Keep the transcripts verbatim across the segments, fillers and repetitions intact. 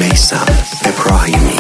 میثم ابراهیمی.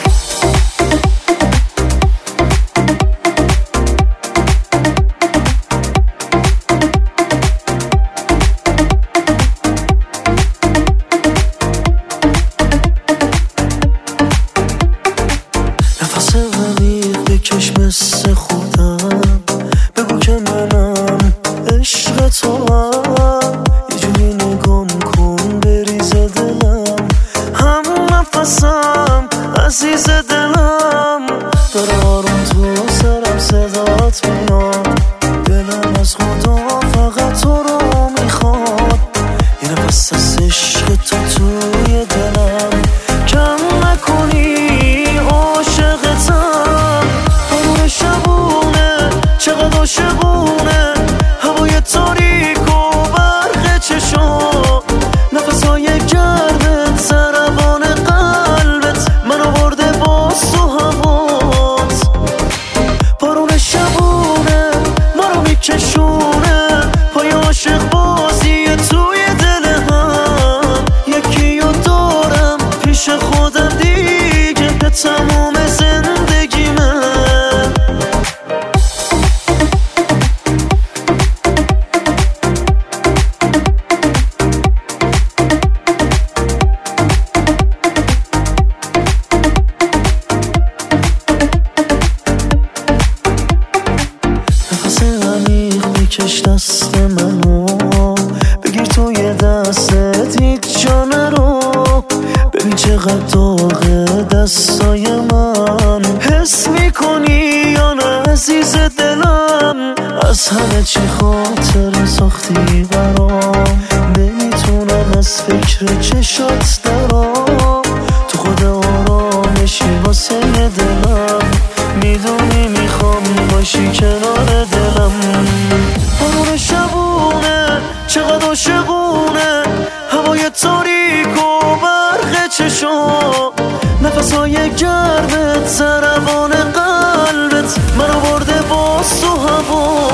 نفس عمیق بکش مثل خودم، بگو که منم عشق تو هم، یه جوری نگام کن بریز دلم، هم نفسم عزیز دلم، داره آروم تو سرم صدات میاد، دلم از خدا فقط تو رو میخواد، یه نفس از عشق تو توی دلم، کم نکنی عاشقتم، همون شبونه چقدر عاشقونه، هوای تاریک و برق چشام، نفسهای گردت سربان قلبت، من آورده باز تو هوات، بارون شبونه ما رو میکشونه، پای عاشق بازی توی دل هم، یکی رو دارم پیش خودم دیگه به تمام زندگی من. نفس عمیق بکش دست منو، بگیر توی دستت هیچ جا نرو، ببین چقدر داغه دستای من، حس میکنی یا نه عزیز دلم، از همه چی خاطر ساختی برام، نمیتونم از فکر چشات درام، تو خود آرامشی واسه دلم، میدونی میخوام باشی کنار دلم، بارون شبونه چقدر عاشقونه، هوای تاریک و برق چشام، نفسهای گردت سربان قلبت، من آورده باز تو هوا،